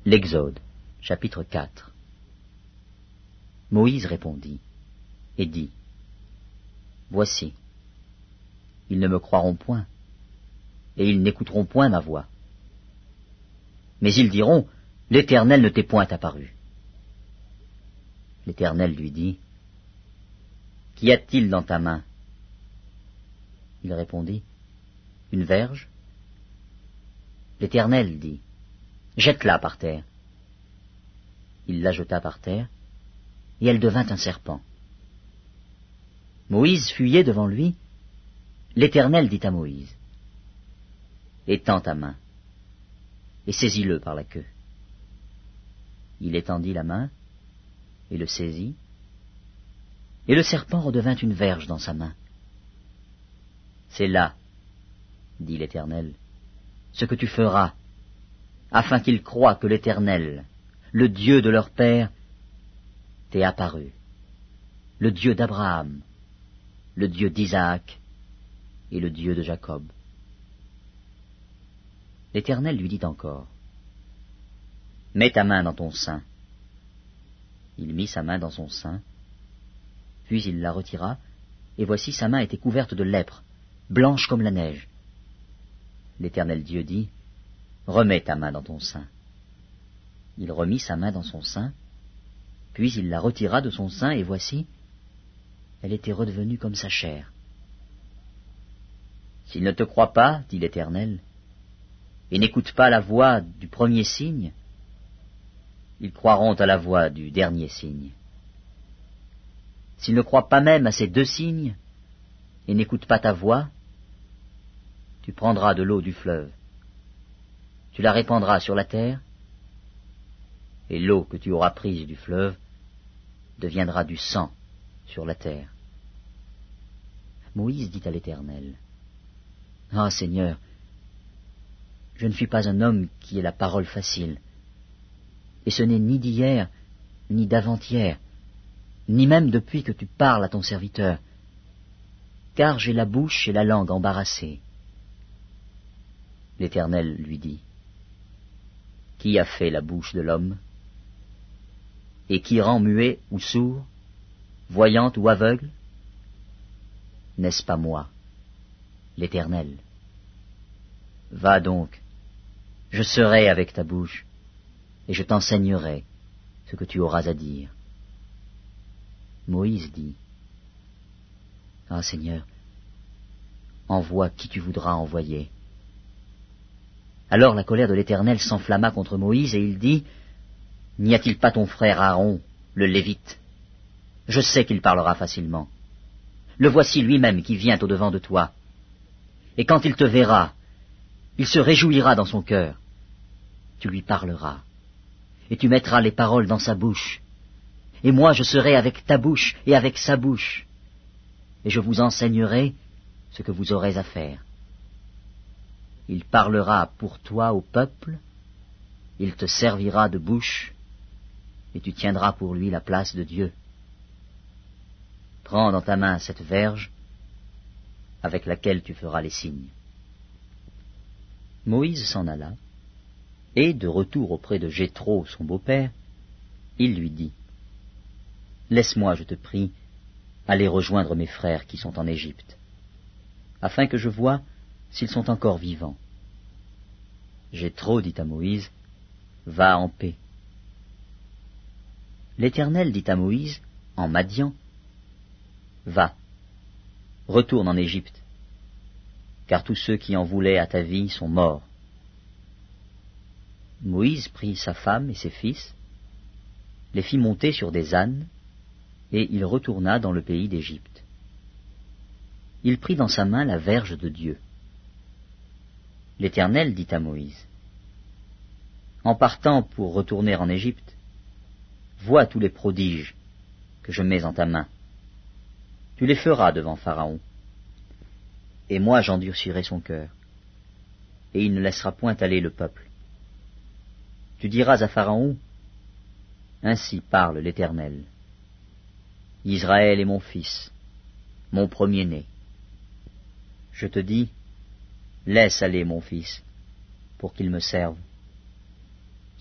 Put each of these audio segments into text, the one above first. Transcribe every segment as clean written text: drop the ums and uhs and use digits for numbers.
L'Exode, chapitre 4. Moïse répondit et dit, Voici, ils ne me croiront point, et ils n'écouteront point ma voix. Mais ils diront, L'Éternel ne t'est point apparu. L'Éternel lui dit, Qu'y a-t-il dans ta main? Il répondit, Une verge. L'Éternel dit, Jette-la par terre. Il la jeta par terre, et elle devint un serpent. Moïse fuyait devant lui. L'Éternel dit à Moïse, Étends ta main, et saisis-le par la queue. Il étendit la main, et le saisit, et le serpent redevint une verge dans sa main. C'est là, dit l'Éternel, ce que tu feras, afin qu'ils croient que l'Éternel, le Dieu de leur père, t'est apparu, le Dieu d'Abraham, le Dieu d'Isaac et le Dieu de Jacob. L'Éternel lui dit encore, Mets ta main dans ton sein. Il mit sa main dans son sein, puis il la retira, et voici sa main était couverte de lèpre, blanche comme la neige. L'Éternel Dieu dit, Remets ta main dans ton sein. Il remit sa main dans son sein, puis il la retira de son sein, et voici, elle était redevenue comme sa chair. S'ils ne te croient pas, dit l'Éternel, et n'écoutent pas la voix du premier signe, ils croiront à la voix du dernier signe. S'ils ne croient pas même à ces 2 signes, et n'écoutent pas ta voix, tu prendras de l'eau du fleuve, tu la répandras sur la terre, et l'eau que tu auras prise du fleuve deviendra du sang sur la terre. Moïse dit à l'Éternel, Ah, Seigneur, je ne suis pas un homme qui ait la parole facile, et ce n'est ni d'hier, ni d'avant-hier, ni même depuis que tu parles à ton serviteur, car j'ai la bouche et la langue embarrassées. L'Éternel lui dit, Qui a fait la bouche de l'homme? Et qui rend muet ou sourd, voyant ou aveugle? N'est-ce pas moi, l'Éternel? Va donc, je serai avec ta bouche, et je t'enseignerai ce que tu auras à dire. Moïse dit, Ah, Seigneur, envoie qui tu voudras envoyer. Alors la colère de l'Éternel s'enflamma contre Moïse, et il dit, N'y a-t-il pas ton frère Aaron, le Lévite? Je sais qu'il parlera facilement. Le voici lui-même qui vient au-devant de toi. Et quand il te verra, il se réjouira dans son cœur. Tu lui parleras, et tu mettras les paroles dans sa bouche. Et moi je serai avec ta bouche et avec sa bouche. Et je vous enseignerai ce que vous aurez à faire. Il parlera pour toi au peuple, il te servira de bouche, et tu tiendras pour lui la place de Dieu. Prends dans ta main cette verge, avec laquelle tu feras les signes. Moïse s'en alla, et, de retour auprès de Jéthro, son beau-père, il lui dit, Laisse-moi, je te prie, aller rejoindre mes frères qui sont en Égypte, afin que je voie s'ils sont encore vivants. Jéthro dit à Moïse, Va en paix. L'Éternel dit à Moïse, en Madian, Va, retourne en Égypte, car tous ceux qui en voulaient à ta vie sont morts. Moïse prit sa femme et ses fils, les fit monter sur des ânes, et il retourna dans le pays d'Égypte. Il prit dans sa main la verge de Dieu. L'Éternel dit à Moïse, En partant pour retourner en Égypte, vois tous les prodiges que je mets en ta main. Tu les feras devant Pharaon, et moi j'endurcirai son cœur, et il ne laissera point aller le peuple. Tu diras à Pharaon, Ainsi parle l'Éternel. Israël est mon fils, mon premier-né. Je te dis, laisse aller mon fils, pour qu'il me serve.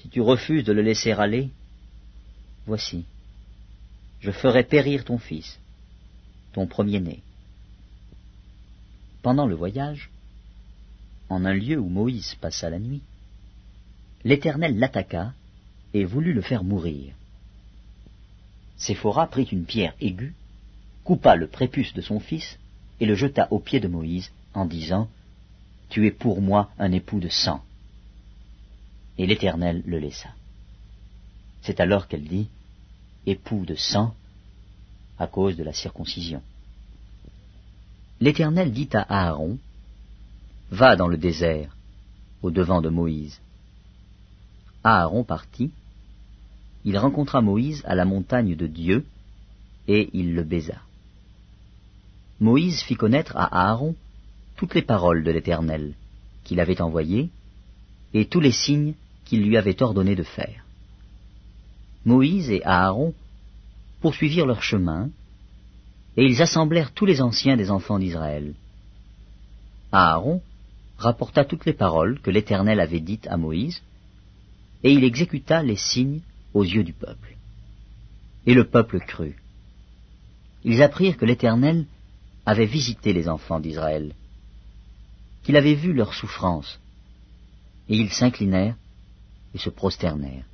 Si tu refuses de le laisser aller, voici, je ferai périr ton fils, ton premier-né. Pendant le voyage, en un lieu où Moïse passa la nuit, l'Éternel l'attaqua et voulut le faire mourir. Séphora prit une pierre aiguë, coupa le prépuce de son fils et le jeta aux pieds de Moïse en disant « Tu es pour moi un époux de sang. » Et l'Éternel le laissa. C'est alors qu'elle dit « époux de sang » à cause de la circoncision. L'Éternel dit à Aaron « Va dans le désert, au devant de Moïse. » Aaron partit, il rencontra Moïse à la montagne de Dieu, et il le baisa. Moïse fit connaître à Aaron toutes les paroles de l'Éternel qu'il avait envoyées, et tous les signes qu'il lui avait ordonné de faire. Moïse et Aaron poursuivirent leur chemin, et ils assemblèrent tous les anciens des enfants d'Israël. Aaron rapporta toutes les paroles que l'Éternel avait dites à Moïse, et il exécuta les signes aux yeux du peuple. Et le peuple crut. Ils apprirent que l'Éternel avait visité les enfants d'Israël, qu'il avait vu leurs souffrances, et ils s'inclinèrent et se prosternèrent.